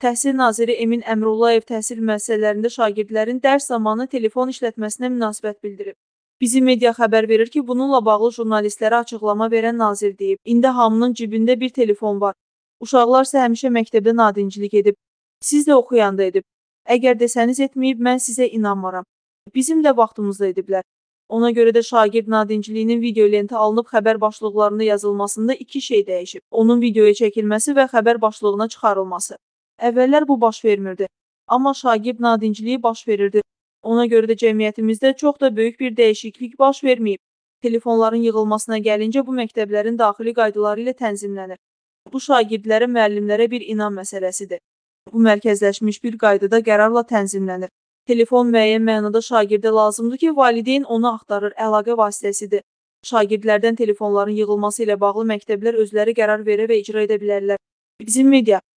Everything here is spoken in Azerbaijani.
Təhsil naziri Emin Əmrullayev təhsil müəssisələrində şagirdlərin dərs zamanı telefon işlətməsinə münasibət bildirib. Bizim media xəbər verir ki, bununla bağlı jurnalistlərə açıqlama verən nazir deyib, indi hamının cibində bir telefon var. Uşaqlar isə həmişə məktəbdə nadinclik edib. Siz də oxuyanda edib. Əgər desəniz etməyib, mən sizə inanmaram. Bizim də vaxtımızda ediblər. Ona görə də şagird nadincliyinin video lenti alınıb xəbər başlıqlarında yazılmasında iki şey dəyişib. Onun videoya çəkilməsi və xəbər başlığına çıxarılması. Əvvəllər bu baş vermirdi. Amma şagird nadincliyi baş verirdi. Ona görə də cəmiyyətimizdə çox da böyük bir dəyişiklik baş verməyib. Telefonların yığılmasına gəlincə bu məktəblərin daxili qaydaları ilə tənzimlənir. Bu şagirdlərə, müəllimlərə bir inam məsələsidir. Bu mərkəzləşmiş bir qaydada qərarla tənzimlənir. Telefon müəyyən mənada şagirdə lazımdır ki, valideyn onu axtarır, əlaqə vasitəsidir. Şagirdlərdən telefonların yığılması ilə bağlı məktəblər özləri qərar verə və icra edə bilərlər. Bizim media